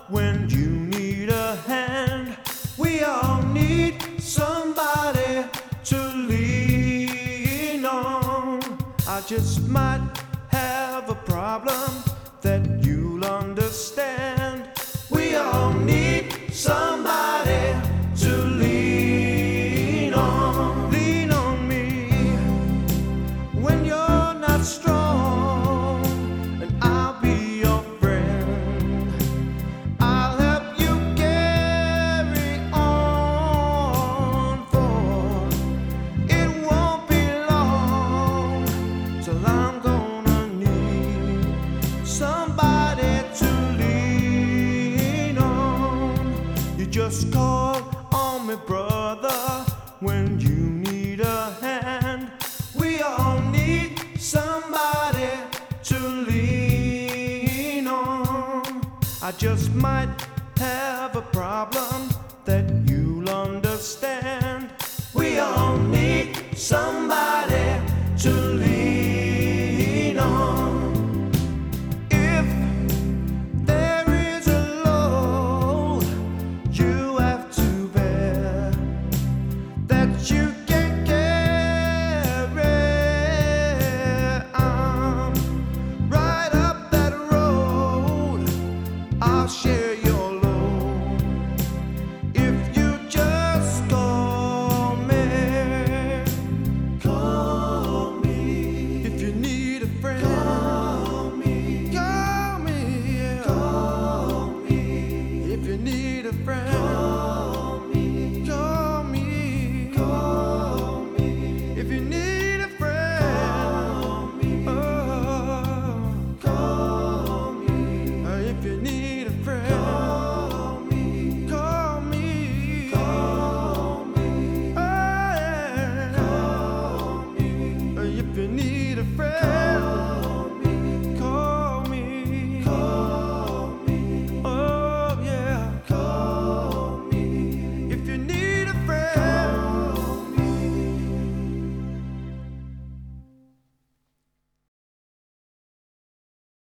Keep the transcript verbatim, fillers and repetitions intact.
when you need a hand. We all need somebody to lean on. I just might have a problem that you'll understand. We all need somebody to lean on. Lean on me when you're not strong, and I'll be your friend. I'll help you carry on, for it won't be long till I'm gonna need somebody to lean on. You just call on me, brother, when you need a hand. We all need somebody to lean on. I just might have a problem that you'll understand. We all need somebody to lean on. If there is a load you have to bear that you can't carry, I'm right up that road. I'll share